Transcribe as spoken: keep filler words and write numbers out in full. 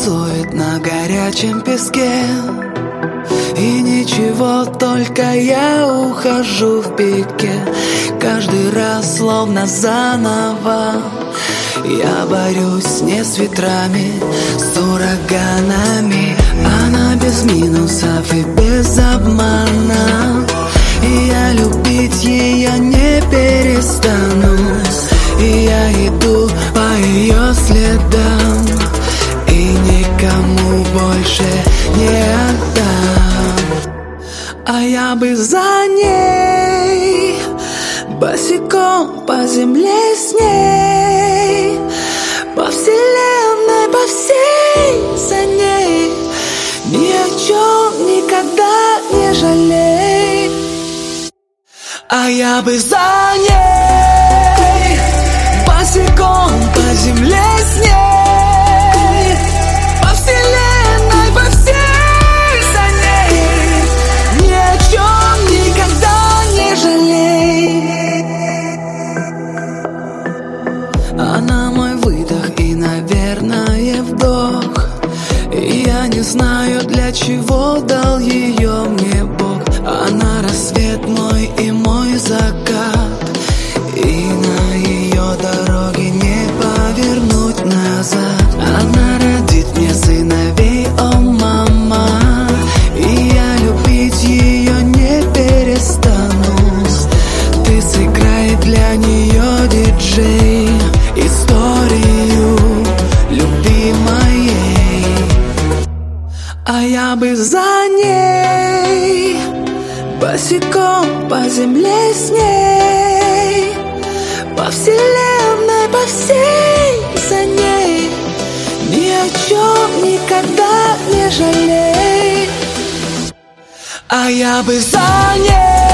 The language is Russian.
танцует на горячем песке. И ничего, только я ухожу в пике. Каждый раз словно заново я борюсь не с ветрами, с ураганами. Она без минусов и без обмана, и я любить ее не перестану. И я иду по ее следам, и никому больше не отдам. А я бы за ней босиком по земле с ней, по вселенной, по всей за ней. Ни о чем никогда не жалей. А я бы за ней босиком по земле с ней, по вселенной, по всей за ней. Ни о чем никогда не жалей. Она мой выдох и, наверное, вдох. И я не знаю, для чего дал ее мне Бог. Она рассвет мой и мой закат, и на ее дороге не повернуть назад. Она родит мне сыновей, о мама, и я любить ее не перестану. Ты сыграй для нее, диджей, историю любви моей. А я бы за ней босиком по земле с ней, по вселенной, по всей за ней. Ни о чем никогда не жалей. А я бы за ней